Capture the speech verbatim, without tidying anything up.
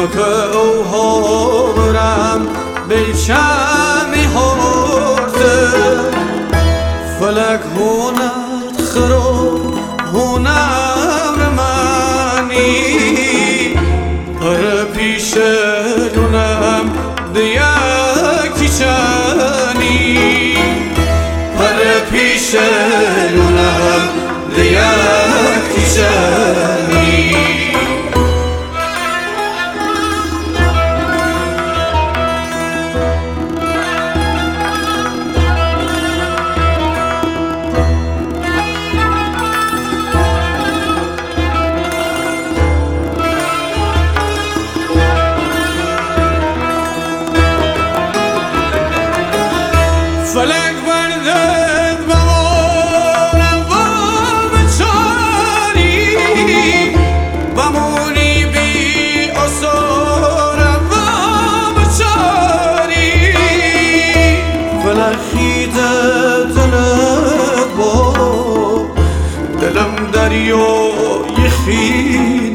که او هارم بیچمی هارده فلک هونت خرو هونم منی پر پیش لونم دیکی چنی پر پیش لونم دیکی چنی فلک بردد بمونم و بچاری بمونی بی اصارم و بچاری فلک خیده دلت با دلم دریای خیلی